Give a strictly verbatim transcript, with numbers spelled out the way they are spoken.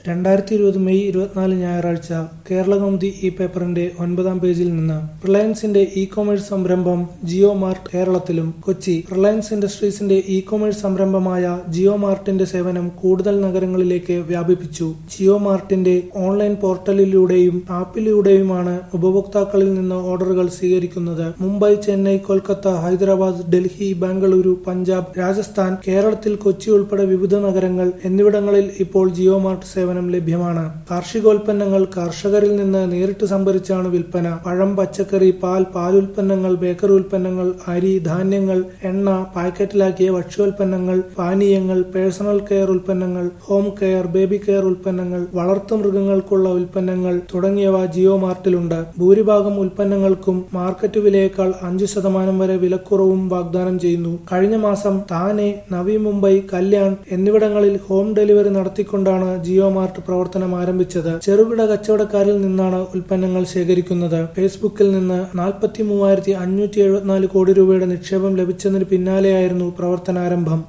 രണ്ടായിരത്തി ഇരുപത് മെയ് ഇരുപത്തിനാല് ഞായറാഴ്ച കേരളകൗമുദി ഇ പേപ്പറിന്റെ ഒൻപതാം പേജിൽ നിന്ന് റിലയൻസിന്റെ ഇ കൊമേഴ്സ് സംരംഭം ജിയോ മാർട്ട് കേരളത്തിലും. കൊച്ചി റിലയൻസ് ഇൻഡസ്ട്രീസിന്റെ ഇ കൊമേഴ്സ് സംരംഭമായ ജിയോ മാർട്ടിന്റെ സേവനം കൂടുതൽ നഗരങ്ങളിലേക്ക് വ്യാപിപ്പിച്ചു. ജിയോ മാർട്ടിന്റെ ഓൺലൈൻ പോർട്ടലിലൂടെയും ആപ്പിലൂടെയുമാണ് ഉപഭോക്താക്കളിൽ നിന്ന് ഓർഡറുകൾ സ്വീകരിക്കുന്നത്. മുംബൈ, ചെന്നൈ, കൊൽക്കത്ത, ഹൈദരാബാദ്, ഡൽഹി, ബംഗളൂരു, പഞ്ചാബ്, രാജസ്ഥാൻ, കേരളത്തിൽ കൊച്ചി ഉൾപ്പെടെ വിവിധ നഗരങ്ങൾ എന്നിവിടങ്ങളിൽ ഇപ്പോൾ ജിയോ മാർട്ട് സേവനം ലഭ്യമാണ്. കാർഷികോൽപ്പന്നങ്ങൾ കർഷകരിൽ നിന്ന് നേരിട്ട് സംഭരിച്ചാണ് വിൽപ്പന. പഴം, പച്ചക്കറി, പാൽ, പാലുൽപ്പന്നങ്ങൾ, ബേക്കറി ഉൽപ്പന്നങ്ങൾ, അരി, ധാന്യങ്ങൾ, എണ്ണ, പാക്കറ്റിലാക്കിയ ഭക്ഷ്യോൽപ്പന്നങ്ങൾ, പാനീയങ്ങൾ, പേഴ്സണൽ കെയർ ഉൽപ്പന്നങ്ങൾ, ഹോം കെയർ, ബേബി കെയർ ഉൽപ്പന്നങ്ങൾ, വളർത്തുമൃഗങ്ങൾക്കുള്ള ഉൽപ്പന്നങ്ങൾ തുടങ്ങിയവ ജിയോ മാർട്ടിലുണ്ട്. ഭൂരിഭാഗം ഉൽപ്പന്നങ്ങൾക്കും മാർക്കറ്റ് വിലയേക്കാൾ അഞ്ചു ശതമാനം വരെ വിലക്കുറവും വാഗ്ദാനം ചെയ്യുന്നു. കഴിഞ്ഞ മാസം താനെ, നവി മുംബൈ, കല്യാൺ എന്നിവിടങ്ങളിൽ ഹോം ഡെലിവറി നടത്തിക്കൊണ്ടാണ് ജിയോ മാർട്ട് പ്രവർത്തനം ആരംഭിച്ചത്. ചെറുകിട കച്ചവടക്കാരിൽ നിന്നാണ് ഉൽപ്പന്നങ്ങൾ ശേഖരിക്കുന്നത്. ഫേസ്ബുക്കിൽ നിന്ന് നാൽപ്പത്തി മൂവായിരത്തി അഞ്ഞൂറ്റി എഴുപത്തിനാല് കോടി രൂപയുടെ നിക്ഷേപം ലഭിച്ചതിന് പിന്നാലെയായിരുന്നു പ്രവർത്തനാരംഭം.